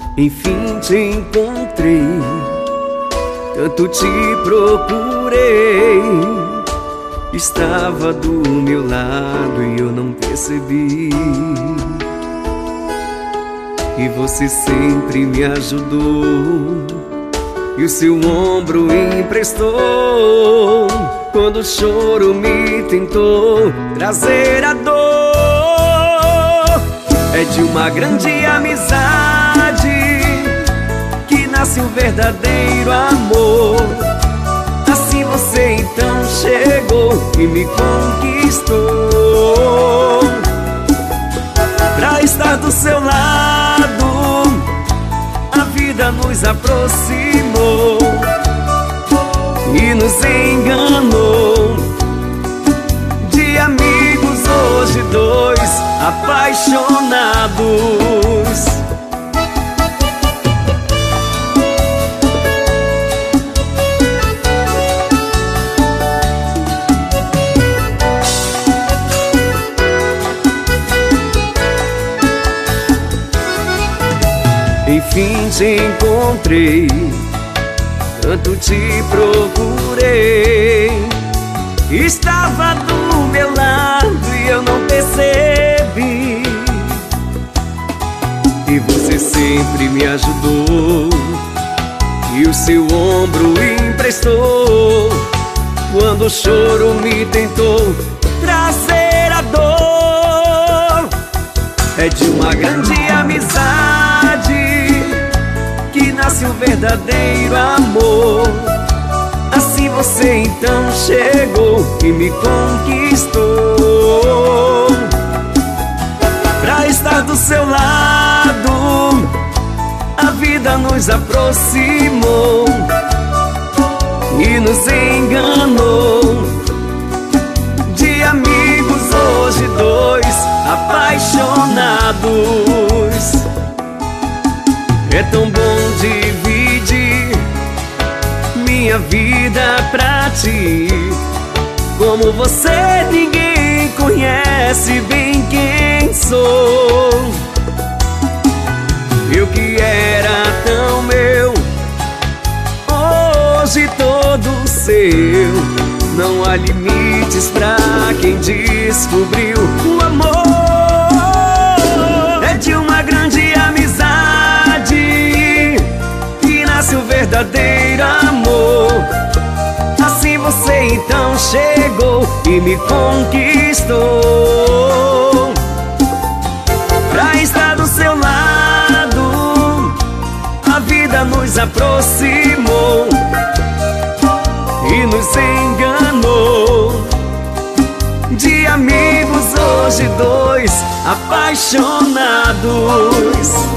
Enfim te encontrei, tanto te procurei. Estava do meu lado e eu não percebi. E você sempre me ajudou, e o seu ombro emprestou quando o choro me tentou trazer a dor. É de uma grande amizade que nasce um verdadeiro amor. Assim você então chegou e me conquistou. Pra estar do seu lado, a vida nos aproximou e nos enganou. De amigos hoje dois apaixonados. Enfim te encontrei, tanto te procurei. Estava do meu lado e eu não percebi. E você sempre me ajudou, e o seu ombro emprestou quando o choro me tentou trazer a dor. É de uma grande amizade que nasce um verdadeiro amor. Assim você então chegou e me conquistou. Pra estar do seu lado, a vida nos aproximou e nos enganou. De amigos hoje dois apaixonados. É tão bom dividir minha vida pra ti. Como você ninguém conhece bem quem sou. Eu que era tão meu, hoje todo seu. Não há limites pra quem descobriu o amor. É de uma grande amizade que nasce um verdadeiro amor. Assim você então chegou e me conquistou. Pra estar do seu lado, a vida nos aproximou e nos enganou. De amigos hoje dois apaixonados.